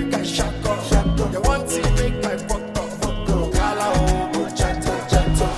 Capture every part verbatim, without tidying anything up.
make I shut up. You want to make my fuck up, fuck up. Gala oh, chato, chato.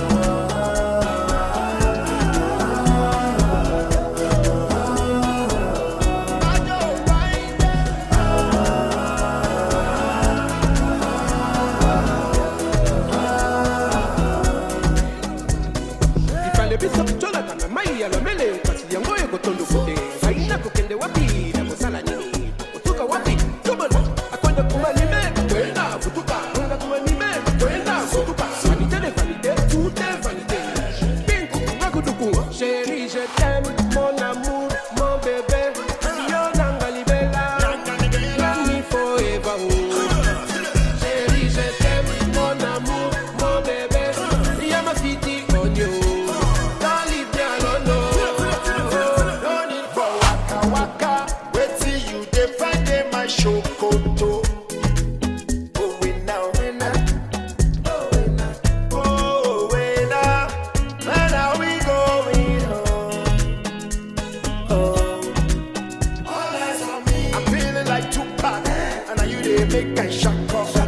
Chérie, je t'aime, mon amour, mon bébé. Yo nangalibela, love forever. Chérie, je t'aime, mon amour, mon bébé. Y'a ma fille on you. Don't leave me alone, no. Don't need for waka waka. Wait till you define them, my show koto. Going now, oh, oh, when now, when are we going home? Oh, all eyes on me. I'm feeling like Tupac, and now you they make I shock up.